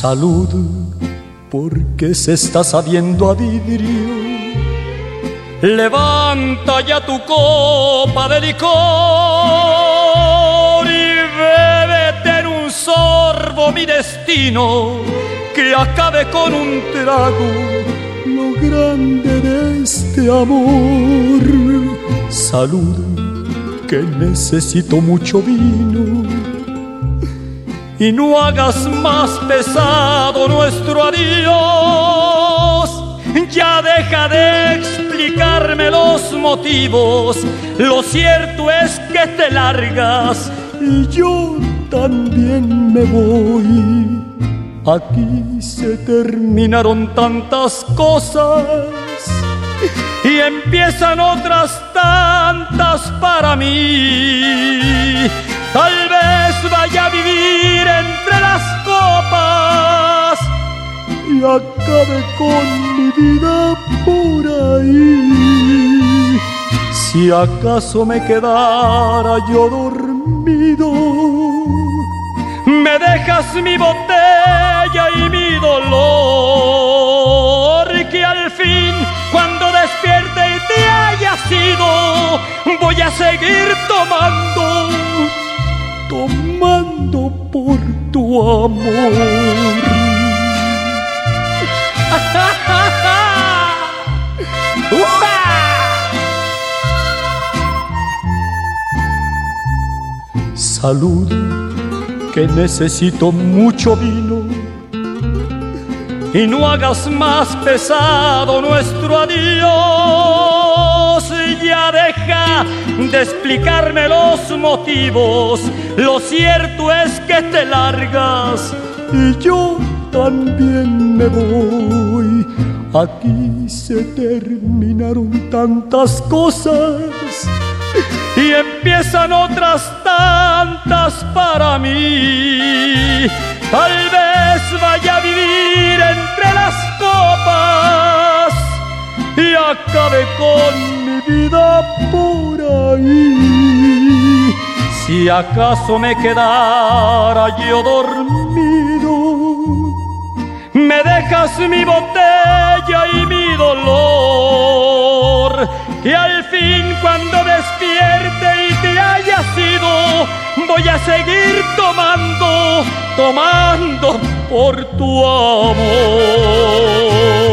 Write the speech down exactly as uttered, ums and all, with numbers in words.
Salud, porque se está sabiendo a vidrio. Levanta ya tu copa de licor y bébete en un sorbo mi destino, que acabe con un trago lo grande de este amor. Salud, que necesito mucho vino, y no hagas más pesado nuestro adiós. Ya deja de explicarme los motivos, lo cierto es que te largas y yo también me voy. Aquí se terminaron tantas cosas y empiezan otras tantas para mí. Tal vez vaya a vivir entre las copas y acabe con mi vida por ahí. Si acaso me quedara yo dormido, me dejas mi botella y mi dolor, que al fin cuando despierte y te hayas ido, voy a seguir tomando, tomando por tu amor. Salud, que necesito mucho vino, y no hagas más pesado nuestro adiós. Ya deja de explicarme los motivos, lo cierto es que te largas y yo también me voy. Aquí se terminaron tantas cosas y empiezan otras tantas para mí. Tal vez vaya a vivir entre las copas y acabe con mi vida por ahí. Si acaso me quedara yo dormido, me dejas mi botella y mi dolor, que al fin cuando despierte y te hayas ido, voy a seguir tomando, tomando por tu amor.